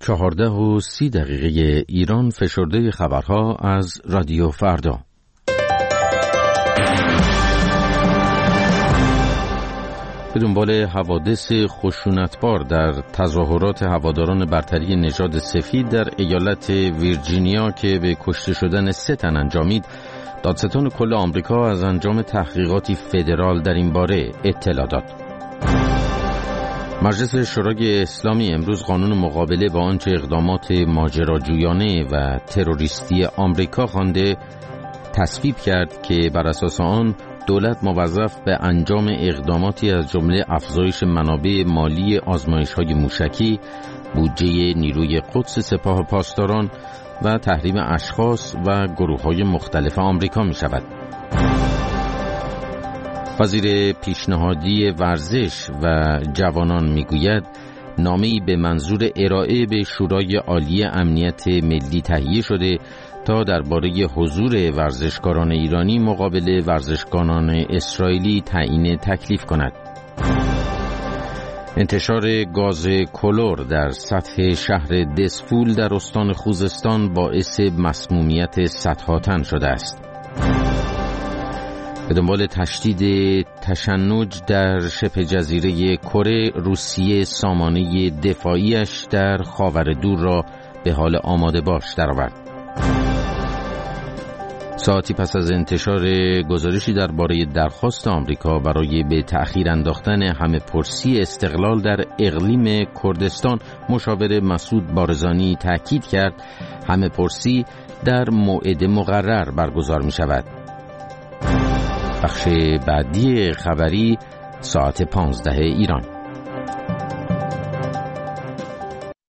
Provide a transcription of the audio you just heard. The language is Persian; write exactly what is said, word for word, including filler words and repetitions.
چهارده و سی دقیقه ایران. فشرده خبرها از رادیو فردا. به دنبال حوادث خشونتبار در تظاهرات هواداران برتری نژاد سفید در ایالت ویرجینیا که به کشته شدن سه تن انجامید، دادستان کل آمریکا از انجام تحقیقاتی فدرال در این باره اطلاع داد. مجلس شورای اسلامی امروز قانون مقابله با آنچه اقدامات ماجراجویانه و تروریستی آمریکا خوانده تصویب کرد که بر اساس آن دولت موظف به انجام اقداماتی از جمله افزایش منابع مالی آزمایش‌های موشکی، بودجه نیروی قدس سپاه پاسداران و تحریم اشخاص و گروه‌های مختلف آمریکا می‌شود. وزیر پیشنهادی ورزش و جوانان میگوید نامه‌ای به منظور ارائه به شورای عالی امنیت ملی تهیه شده تا درباره حضور ورزشکاران ایرانی مقابل ورزشکاران اسرائیلی تعیین تکلیف کند. انتشار گاز کلور در سطح شهر دسفول در استان خوزستان باعث مسمومیت صدها تن شده است. به دنبال تشدید تشنج در شبه جزیره کره، روسیه سامانه دفاعیش در خاورمیانه را به حال آماده باش درآورد. ساعتی پس از انتشار گزارشی درباره درخواست آمریکا برای به تأخیر انداختن همه پرسی استقلال در اقلیم کردستان، مشاور مسعود بارزانی تأکید کرد همه پرسی در موعد مقرر برگزار می شود. بخش بعدی خبری ساعت پانزده ایران.